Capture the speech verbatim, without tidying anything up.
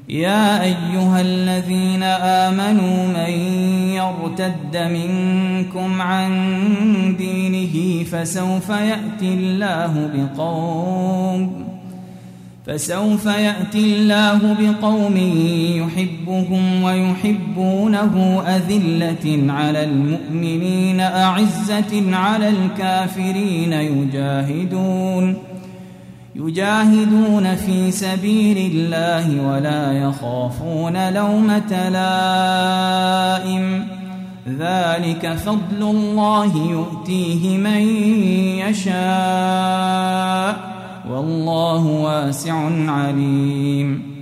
يا أيها الذين آمنوا من يرتد منكم عن دينه فسوف يأتي الله بقوم فسوف يأتي الله بقوم يحبهم ويحبونه أذلة على المؤمنين أعزة على الكافرين يجاهدون يجاهدون في سبيل الله ولا يخافون لومة لائم ذلك فضل الله يؤتيه من يشاء والله واسع عليم